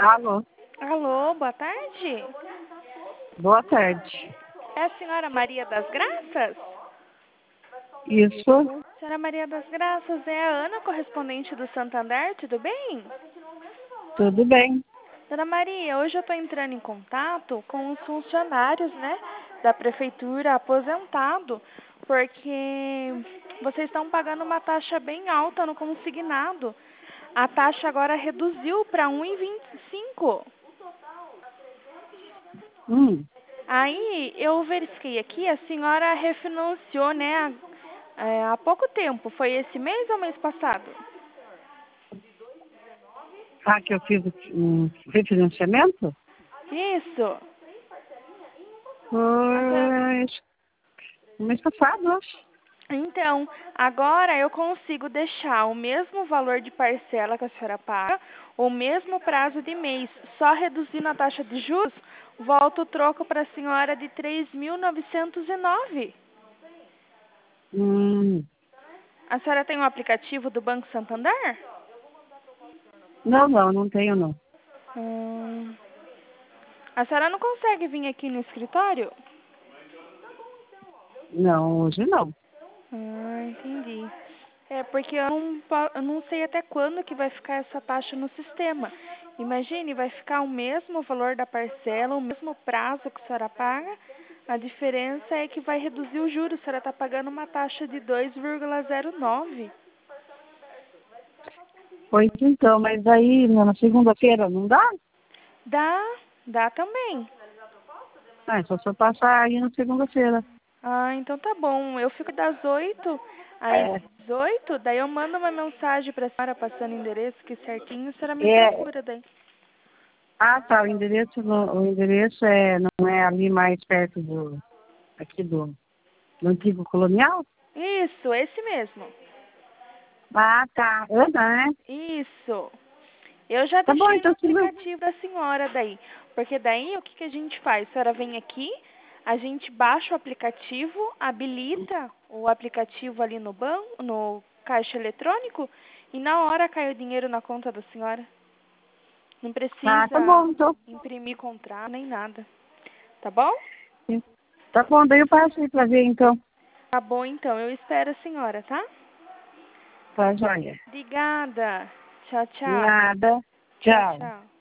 Alô, Alô, boa tarde. boa tarde. É a senhora Maria das Graças? Isso, Senhora Maria das Graças, é a Ana, correspondente do Santander, tudo bem? tudo bem? Dona Maria, hoje eu estou entrando em contato com os funcionários, né, da prefeitura aposentado, porque vocês estão pagando uma taxa bem alta no consignado. A taxa agora reduziu para 1,25. Hum, Aí eu verifiquei aqui, a senhora refinanciou, né, há pouco tempo. Foi esse mês ou mês passado? que eu fiz um refinanciamento? Isso. A senhora- Foi no mês passado, eu acho. Então, agora eu consigo deixar o mesmo valor de parcela que a senhora paga, o mesmo prazo de mês, só reduzindo a taxa de juros, volta o troco para a senhora de 3.909. Hum, A senhora tem um aplicativo do Banco Santander? não tenho não. Hum. A senhora não consegue vir aqui no escritório? Não, hoje não. Entendi. É, porque eu não sei até quando que vai ficar essa taxa no sistema. Imagine, vai ficar o mesmo valor da parcela, o mesmo prazo que a senhora paga. A diferença é que vai reduzir o juros. A senhora está pagando uma taxa de 2,09. Pois então, mas aí na segunda-feira não dá? Dá também. Só se eu passar aí na segunda-feira. Então tá bom. Eu fico das 8 às É, 18, daí eu mando uma mensagem pra senhora passando o endereço que certinho, a senhora me é, procura daí. tá, o endereço não é ali mais perto aqui do antigo colonial? Isso, esse mesmo. Ah, tá, Ana, né? Isso. Eu já Tá bom, deixei no então tudo bem. aplicativo da senhora daí. Porque daí o que que a gente faz? A senhora vem aqui, a gente baixa o aplicativo, habilita o aplicativo ali no banco, no caixa eletrônico, e na hora cai o dinheiro na conta da senhora. Não Tá precisa bom, então. imprimir contrato nem nada. Tá bom? Sim. Tá bom, daí eu passo aí pra ver, então. Tá bom então, eu espero a senhora, tá? Tá, joia. Obrigada. Tchau, tchau. Nada. Tchau, Tchau. tchau.